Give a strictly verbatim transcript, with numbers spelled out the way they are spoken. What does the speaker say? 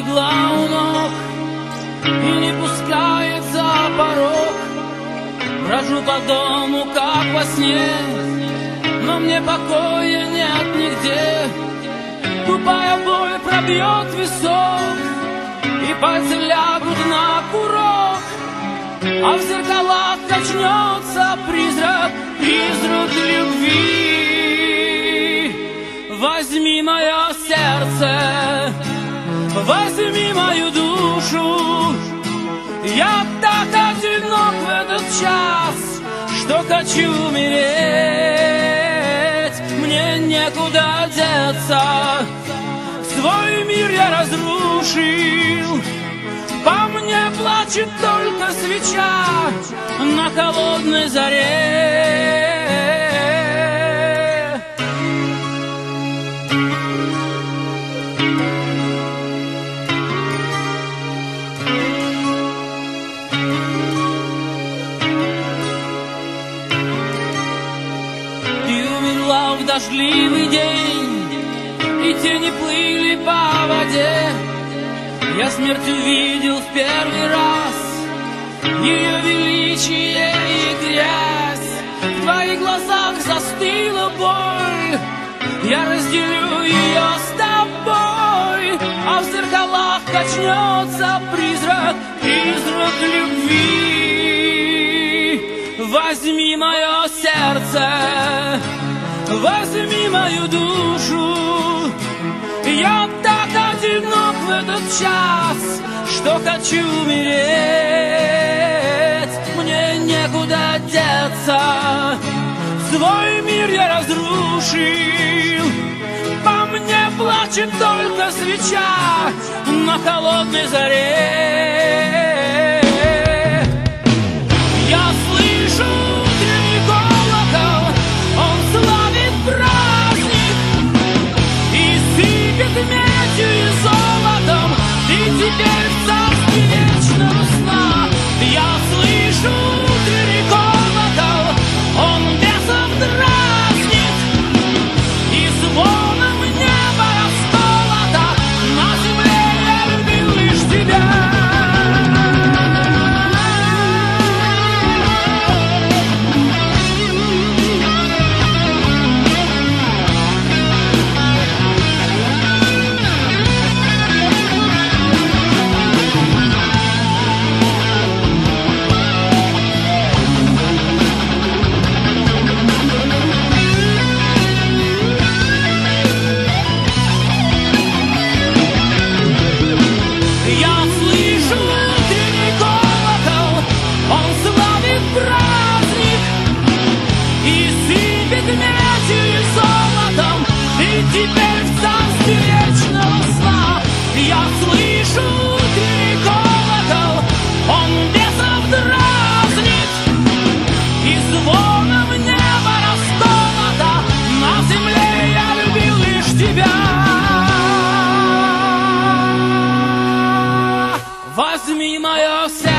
легла у ног и не пускает за порог. Брожу по дому, как во сне, но мне покоя нет нигде. Тупая боль пробьет висок, и пальцы лягут на курок, а в зеркалах качнется призрак, призрак любви. Возьми мое сердце, возьми мою душу. Я так одинок в этот час, что хочу умереть. Мне некуда деться, свой мир я разрушил. По мне плачет только свеча на холодной заре. В дождливый день, и тени плыли по воде. Я смерть увидел в первый раз, ее величие и грязь. В твоих глазах застыла боль, я разделю ее с тобой, а в зеркалах качнется призрак, призрак любви. Возьми мое сердце, возьми мою душу. Я так одинок в этот час, что хочу умереть. Мне некуда деться, свой мир я разрушил. По мне плачет только свеча на холодной заре. Я слышу утренний колокол, он славит праздник и сыпет медью и золотом, и теперь в царстве вечного сна. Я слышу утренний колокол, он бесов дразнит, и звоном неба расколото, на земле я любил лишь тебя. Теперь в царстве вечного сна я слышу утренний колокол, он бесов дразнит, и звоном неба расколото, на земле я любил лишь тебя. Возьми мое сердце,